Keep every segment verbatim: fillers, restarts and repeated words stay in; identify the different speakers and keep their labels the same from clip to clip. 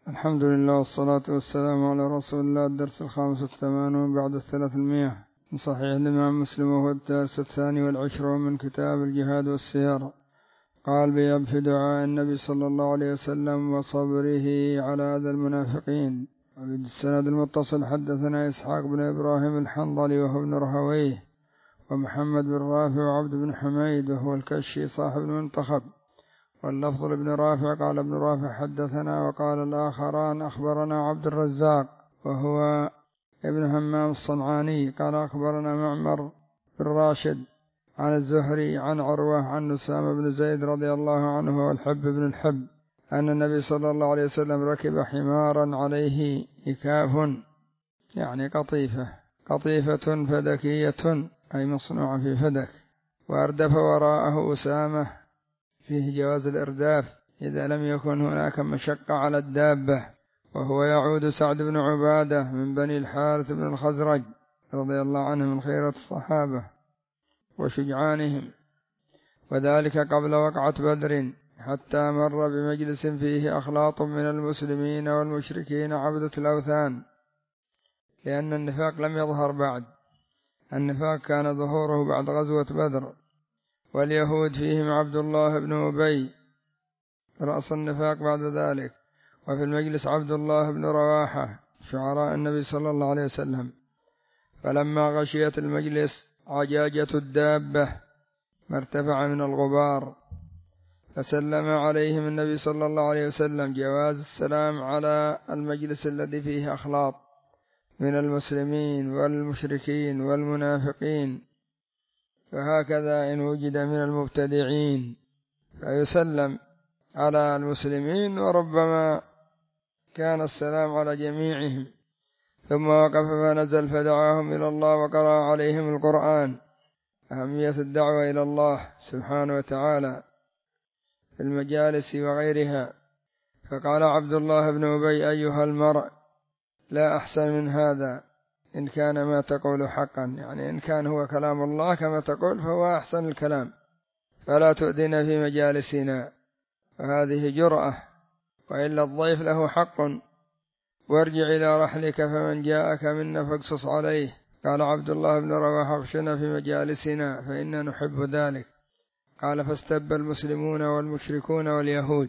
Speaker 1: الحمد لله والصلاة والسلام على رسول الله. الدرس الخامس والثمانون بعد الثلاثمائة من صحيح الإمام مسلم، وهو الدرس الثاني والعشرون من كتاب الجهاد والسير. قال: باب في دعاء النبي صلى الله عليه وسلم وصبره على أذى المنافقين. وبالسند المتصل حدثنا إسحاق بن إبراهيم الحنظلي وهو ابن رهويه، ومحمد بن رافع وعبد بن حميد وهو الكشي صاحب المنتخب، واللفظ لابن رافع. قال ابن رافع: حدثنا. وقال الآخران: أخبرنا عبد الرزاق وهو ابن همام الصنعاني قال: أخبرنا معمر بن راشد عن الزهري عن عروة عن نسامة بن زيد رضي الله عنه والحب بن الحب أن النبي صلى الله عليه وسلم ركب حمارا عليه إكاف، يعني قطيفة قطيفة فدكية أي مصنوعة في فدك، وأردف وراءه أسامة، فيه جواز الإرداف إذا لم يكن هناك مشقة على الدابة، وهو يعود سعد بن عبادة من بني الحارث بن الخزرج رضي الله عنه من خيرة الصحابة وشجعانهم، وذلك قبل وقعة بدر، حتى مر بمجلس فيه أخلاط من المسلمين والمشركين عبدة الأوثان، لأن النفاق لم يظهر بعد. النفاق كان ظهوره بعد غزوة بدر، واليهود فيهم عبد الله بن أبي رأس النفاق بعد ذلك، وفي المجلس عبد الله بن رواحة شعراء النبي صلى الله عليه وسلم. فلما غشيت المجلس عجاجة الدابة ما ارتفع من الغبار، فسلم عليهم النبي صلى الله عليه وسلم، جواز السلام على المجلس الذي فيه أخلاط من المسلمين والمشركين والمنافقين، فهكذا إن وجد من المبتدعين فيسلم على المسلمين، وربما كان السلام على جميعهم. ثم وقف فنزل فدعاهم إلى الله وقرأ عليهم القرآن، أهمية الدعوة إلى الله سبحانه وتعالى في المجالس وغيرها. فقال عبد الله بن أبي: أيها المرء، لا أحسن من هذا إن كان ما تقول حقا، يعني إن كان هو كلام الله كما تقول فهو أحسن الكلام، فلا تؤذنا في مجالسنا. فهذه جرأة، وإلا الضيف له حق. وارجع إلى رحلك فمن جاءك منا فاقصص عليه. قال عبد الله بن رواحة: اغشنا في مجالسنا فإنا نحب ذلك. قال: فاستب المسلمون والمشركون واليهود،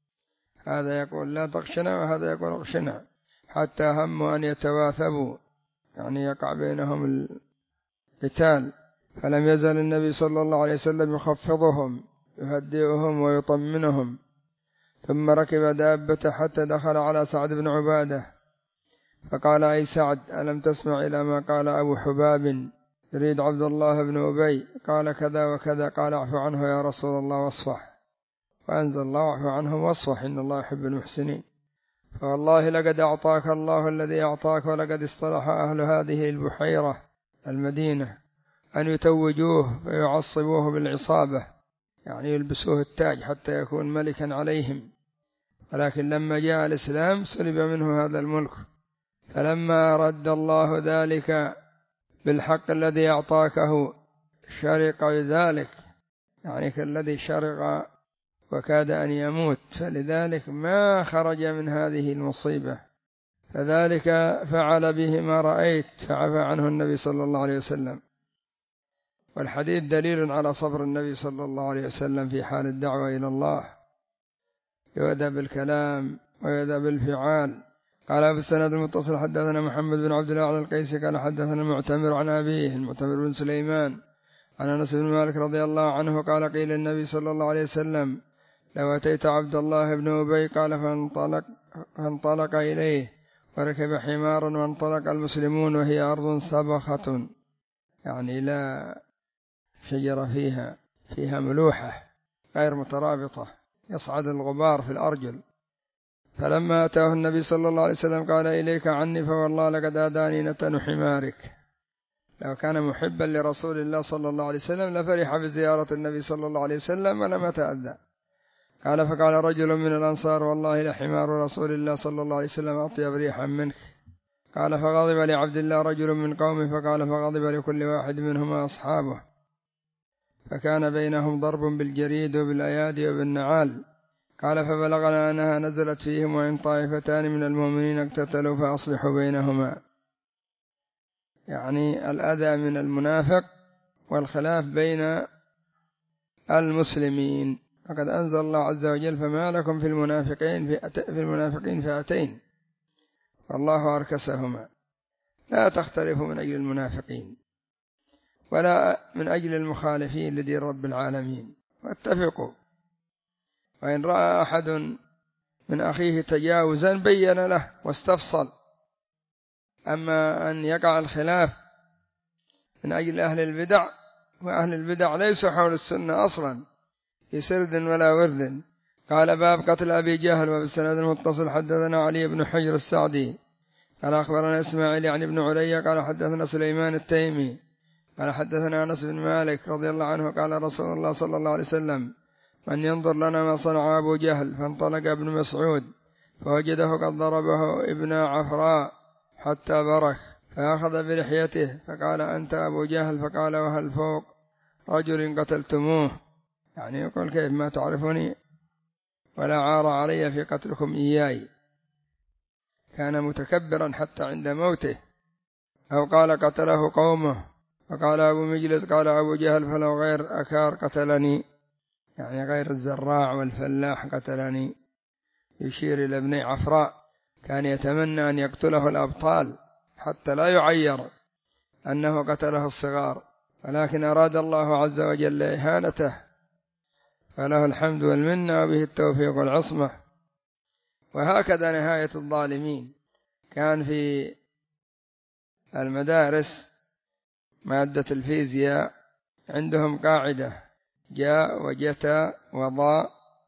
Speaker 1: هذا يقول لا تغشنا وهذا يقول اغشنا، حتى هموا أن يتواثبوا، يعني يقع بينهم القتال. فلم يزل النبي صلى الله عليه وسلم يخفضهم يهدئهم ويطمنهم. ثم ركب دابة حتى دخل على سعد بن عبادة، فقال: أي سعد، ألم تسمع إلى ما قال أبو حباب يريد عبد الله بن أبي؟ قال: كذا وكذا. قال: اعف عنه يا رسول الله واصفح. فأنزل الله: اعف عنهم واصفح إن الله يحب المحسنين. فوالله لقد أعطاك الله الذي أعطاك، ولقد اصطلح أهل هذه البحيرة المدينة أن يتوجوه ويعصبوه بالعصابة، يعني يلبسوه التاج حتى يكون ملكا عليهم، ولكن لما جاء الإسلام سلب منه هذا الملك. فلما رد الله ذلك بالحق الذي أعطاكه شرق ذلك، يعني كالذي شرق وكاد أن يموت، فلذلك ما خرج من هذه المصيبة. فذلك فعل به ما رأيت، فعفى عنه النبي صلى الله عليه وسلم. والحديث دليل على صبر النبي صلى الله عليه وسلم في حال الدعوة إلى الله، يؤدى بالكلام ويؤدى بالفعال. قال: بالسند المتصل حدثنا محمد بن عبد الله القيسي قال: حدثنا المعتمر عن أبيه المعتمر بن سليمان عن أنس بن مالك رضي الله عنه قال: قيل النبي صلى الله عليه وسلم: لو أتيت عبد الله بن أبي. قال: فانطلق, فانطلق إليه وركب حمارا، وانطلق المسلمون وهي أرض سبخة، يعني لا شجرة فيها فيها ملوحة غير مترابطة، يصعد الغبار في الأرجل. فلما أتاه النبي صلى الله عليه وسلم قال: إليك عني، فوالله لقد آذاني نتن حمارك. لو كان محبا لرسول الله صلى الله عليه وسلم لفرح بزيارة النبي صلى الله عليه وسلم ولما تأذى. قال: فقال رجل من الأنصار: والله لحمار رسول الله صلى الله عليه وسلم أطيب ريحا منك. قال: فغضب لعبد الله رجل من قومه، فقال: فغضب لكل واحد منهما أصحابه، فكان بينهم ضرب بالجريد وبالأيادي وبالنعال. قال فبلغنا أنها نزلت فيهم وإن طائفتان من المؤمنين اقتتلوا فأصلحوا بينهما، يعني الأذى من المنافق والخلاف بين المسلمين. فقد أنزل الله عز وجل فما لكم في المنافقين في المنافقين فئتين والله أركسهما، لا تختلفوا من أجل المنافقين ولا من أجل المخالفين لدين رب العالمين، واتفقوا. وإن رأى أحد من أخيه تجاوزا بين له واستفصل. أما أن يقع الخلاف من أجل أهل البدع، وأهل البدع ليسوا حول السنة أصلا في سرد ولا ورد. قال باب قتل أبي جهل. وبالسند المتصل حدثنا علي بن حجر السعدي قال أخبرنا إسماعيل يعني ابن علي قال حدثنا سليمان التيمي قال حدثنا أنس بن مالك رضي الله عنه قال رسول الله صلى الله عليه وسلم من ينظر لنا ما صنع أبو جهل. فانطلق ابن مسعود فوجده قد ضربه ابن عفراء حتى برك، فأخذ بلحيته فقال أنت أبو جهل؟ فقال وهل فوق رجل قتلتموه؟ يعني يقول كيف ما تعرفني ولا عار علي في قتلكم إياي. كان متكبرا حتى عند موته. أو قال قتله قومه. فقال أبو مجلس قال أبو جهل فلو غير أكار قتلني، يعني غير الزراع والفلاح قتلني، يشير إلى ابن عفراء. كان يتمنى أن يقتله الأبطال حتى لا يعير أنه قتله الصغار، ولكن أراد الله عز وجل إهانته، فله الحمد والمنة وبه التوفيق والعصمة. وهكذا نهاية الظالمين. كان في المدارس مادة الفيزياء عندهم قاعدة جاء وجتا وضاء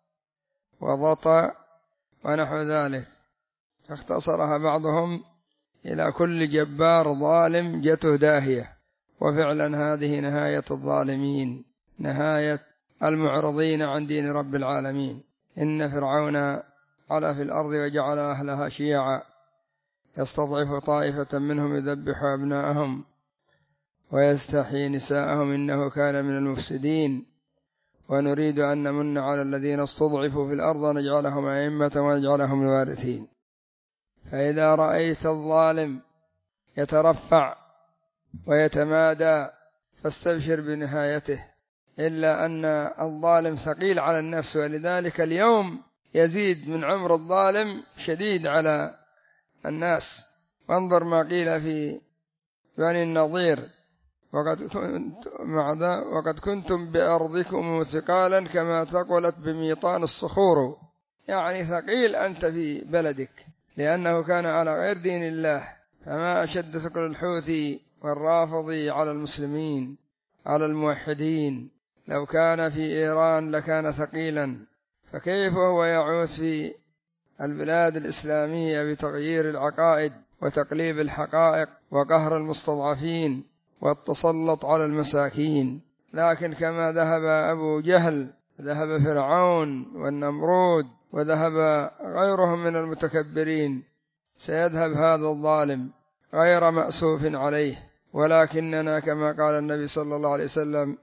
Speaker 1: وضط ونحو ذلك، فاختصرها بعضهم إلى كل جبار ظالم جته داهية. وفعلا هذه نهاية الظالمين، نهاية المعرضين عن دين رب العالمين. إن فرعون علا في الأرض وجعل أهلها شيعا يستضعف طائفة منهم يذبح أبناءهم ويستحيي نساءهم إنه كان من المفسدين. ونريد أن نمن على الذين استضعفوا في الأرض ونجعلهم أئمة ونجعلهم الوارثين. فإذا رأيت الظالم يترفع ويتمادى فاستبشر بنهايته، إلا أن الظالم ثقيل على النفس، ولذلك اليوم يزيد من عمر الظالم شديد على الناس. وانظر ما قيل في بني النضير وقد, كنت وقد كنتم بأرضكم ثقالا كما ثقلت بميطان الصخور، يعني ثقيل أنت في بلدك لأنه كان على غير دين الله. فما أشد ثقل الحوثي والرافضي على المسلمين على الموحدين. لو كان في إيران لكان ثقيلا، فكيف هو يعوث في البلاد الإسلامية بتغيير العقائد وتقليب الحقائق وقهر المستضعفين والتسلط على المساكين. لكن كما ذهب أبو جهل ذهب فرعون والنمرود وذهب غيرهم من المتكبرين، سيذهب هذا الظالم غير مأسوف عليه. ولكننا كما قال النبي صلى الله عليه وسلم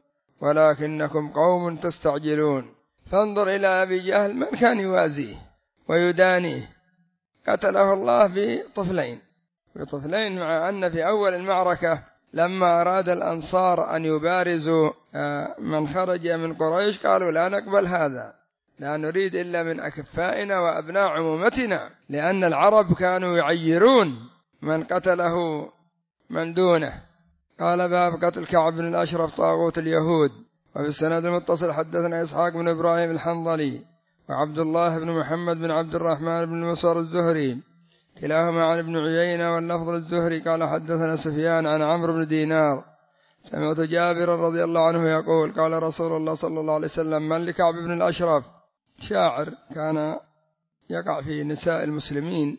Speaker 1: ولكنكم قوم تستعجلون. فانظر إلى أبي جهل من كان يوازيه ويدانيه، قتله الله بطفلين بطفلين مع أن في أول المعركة لما أراد الأنصار أن يبارزوا من خرج من قريش قالوا لا نقبل هذا، لا نريد إلا من أكفائنا وأبناء عمومتنا، لأن العرب كانوا يعيرون من قتله من دونه. قال باب قتل كعب بن الأشرف طاغوت اليهود. وفي السند المتصل حدثنا إسحاق بن إبراهيم الحنظلي وعبد الله بن محمد بن عبد الرحمن بن مسور الزهري كلاهما عن ابن عيينة واللفظ الزهري قال حدثنا سفيان عن عمرو بن دينار سمعت جابر رضي الله عنه يقول قال رسول الله صلى الله عليه وسلم من لكعب بن الأشرف؟ شاعر كان يقع في نساء المسلمين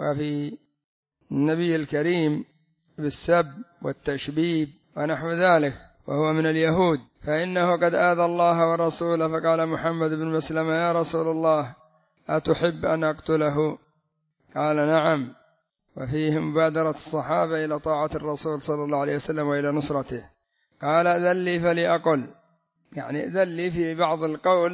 Speaker 1: وفي النبي الكريم بالسب والتشبيب ونحو ذلك، وهو من اليهود، فإنه قد آذى الله ورسوله. فقال محمد بن مسلمة يا رسول الله أتحب أن أقتله؟ قال نعم. وفيه مبادرة الصحابة إلى طاعة الرسول صلى الله عليه وسلم وإلى نصرته. قال أذن لي فليأقل، يعني أذن لي في بعض القول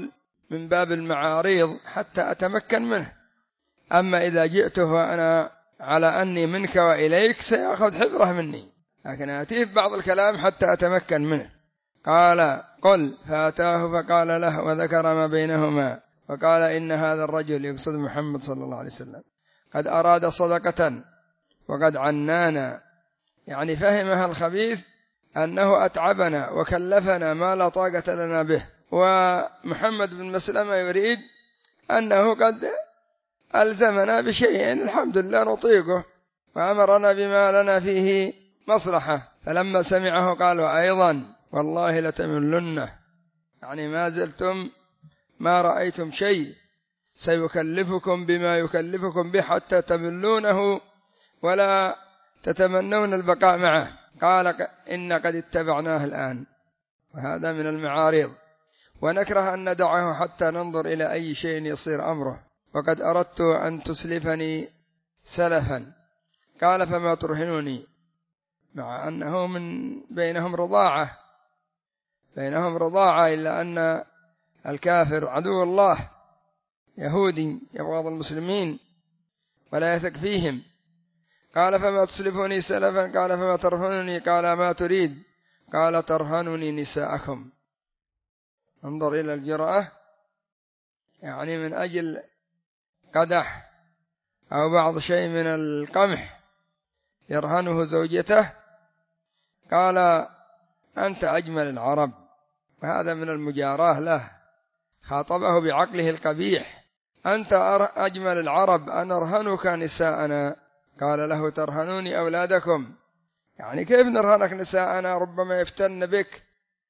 Speaker 1: من باب المعاريض حتى أتمكن منه. أما إذا جئت وأنا على أني منك وإليك سيأخذ حذره مني، لكن آتيه بعض الكلام حتى أتمكن منه. قال قل، فأتاه فقال له وذكر ما بينهما، فقال إن هذا الرجل يقصد محمد صلى الله عليه وسلم قد أراد صدقة وقد عنانا، يعني فهمها الخبيث أنه أتعبنا وكلفنا ما لا طاقة لنا به، ومحمد بن مسلمة يريد أنه قد ألزمنا بشيء الحمد لله نطيقه وأمرنا بما لنا فيه مصلحة. فلما سمعه قالوا أيضا والله لتملنه، يعني ما زلتم ما رأيتم شيء سيكلفكم بما يكلفكم به حتى تملونه ولا تتمنون البقاء معه. قال إن قد اتبعناه الآن، وهذا من المعارض، ونكره أن ندعه حتى ننظر إلى أي شيء يصير أمره، وقد أردت أن تسلفني سلفا. قال فما ترهنوني، مع أنه من بينهم رضاعة بينهم رضاعة إلا أن الكافر عدو الله يهودي يبغض المسلمين ولا يثق فيهم. قال فما تسلفوني سلفا، قال فما ترهنني، قال ما تريد، قال ترهنني نساءكم. انظر إلى الجرأة، يعني من أجل قدح أو بعض شيء من القمح يرهنه زوجته. قال أنت أجمل العرب، وهذا من المجاراة له، خاطبه بعقله القبيح، أنت أجمل العرب أنرهنك نساءنا. قال له ترهنوني أولادكم، يعني كيف نرهنك نساءنا، ربما يفتن بك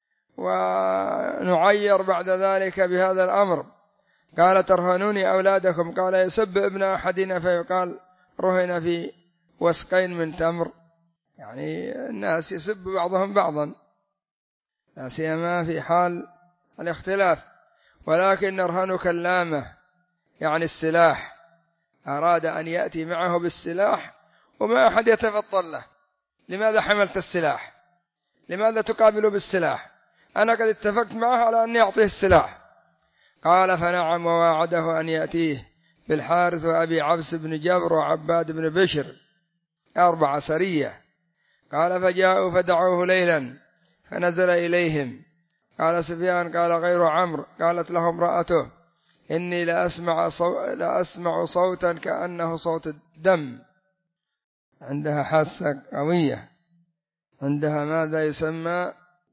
Speaker 1: ونعير بعد ذلك بهذا الأمر. قال ترهنوني أولادكم، قال يسب ابن أحدنا فيقال رهن في وسقين من تمر، يعني الناس يسب بعضهم بعضا لا سيما في حال الاختلاف. ولكن نرهنك اللامة يعني السلاح، أراد أن يأتي معه بالسلاح وما أحد يتفضل له، لماذا حملت السلاح، لماذا تقابله بالسلاح، أنا قد اتفقت معه على أن يعطيه السلاح. قال فنعم، وواعده أن يأتيه بالحارث وأبي عبس بن جبر وعباد بن بشر أربع سرية. قال فجاءوا فدعوه ليلا فنزل إليهم. قال سفيان قال غير عمرو، قالت له امرأته إني لأسمع, صو... لأسمع صوتا كأنه صوت الدم. عندها حاسة قوية، عندها ماذا يسمى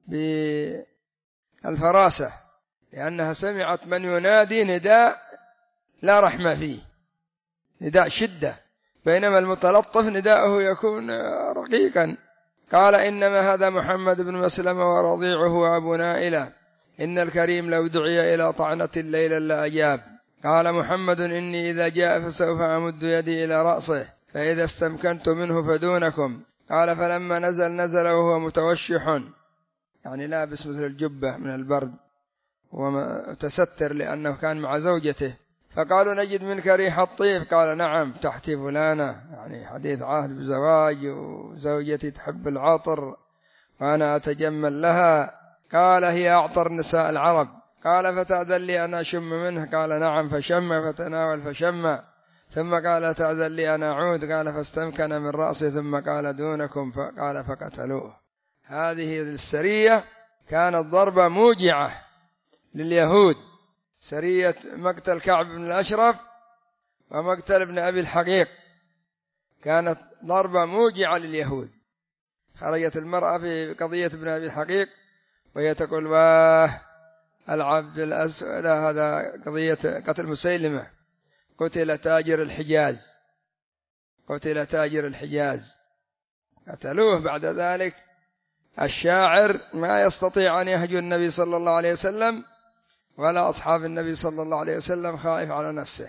Speaker 1: بالفراسة، لأنها سمعت من ينادي نداء لا رحمة فيه، نداء شدة، بينما المتلطف نداءه يكون رقيقا. قال إنما هذا محمد بن مسلمة ورضيعه وأبو نائلة، إن الكريم لو دعي إلى طعنة الليلة لأجاب. قال محمد إني إذا جاء فسوف أمد يدي إلى رأسه، فإذا استمكنت منه فدونكم. قال فلما نزل نزل وهو متوشح، يعني لابس مثل الجبة من البرد وتستر لأنه كان مع زوجته. فقالوا نجد منك ريح الطيب، قال نعم تحتي فلانة، يعني حديث عهد بزواج وزوجتي تحب العطر وأنا أتجمل لها. قال هي أعطر نساء العرب. قال فتأذن لي أن أشم منه، قال نعم، فشم فتناول فشم، ثم قال تأذن لي أن أعود، قال فاستمكن من رأسه، ثم قال دونكم، فقال فقتلوه. هذه السرية كانت ضربة موجعة لليهود، سرية مقتل كعب بن الأشرف ومقتل ابن أبي الحقيق، كانت ضربة موجعة لليهود. خرجت المرأة في قضية ابن أبي الحقيق وهي تقول واه العبد الأسود، هذا قضية قتل مسيلمة، قتل تاجر الحجاز، قتل تاجر الحجاز، قتلوه. بعد ذلك الشاعر ما يستطيع أن يهجو النبي صلى الله عليه وسلم ولا أصحاب النبي صلى الله عليه وسلم، خائف على نفسه.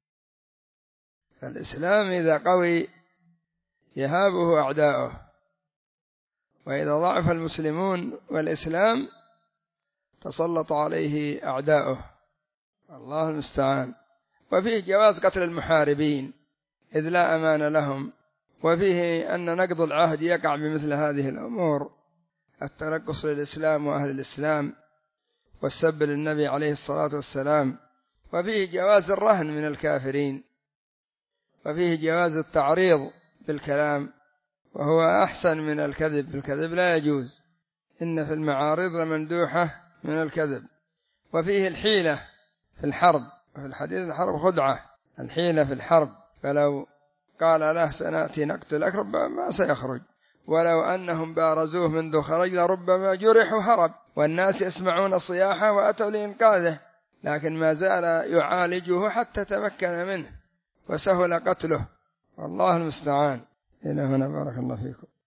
Speaker 1: فالإسلام إذا قوي يهابه أعداؤه، وإذا ضعف المسلمون والإسلام تسلط عليه أعداؤه، الله المستعان. وفيه جواز قتل المحاربين إذ لا أمان لهم، وفيه أن نقض العهد يقع بمثل هذه الأمور، التنقص للإسلام وأهل الإسلام، والسب للنبي عليه الصلاة والسلام، وفيه جواز الرهن من الكافرين، وفيه جواز التعريض بالكلام، وهو أحسن من الكذب، الكذب لا يجوز، إن في المعارض لمندوحة من الكذب. وفيه الحيلة في الحرب، وفي الحديث الحرب خدعة، الحيلة في الحرب، فلو قال له سنأتي نقتلك ربما ما سيخرج، ولو أنهم بارزوه منذ خرج لربما جرح وهرب، والناس يسمعون الصياحة وأتوا لإنقاذه، لكن ما زال يعالجه حتى تمكن منه وسهل قتله، والله المستعان. إلى هنا بارك الله فيكم.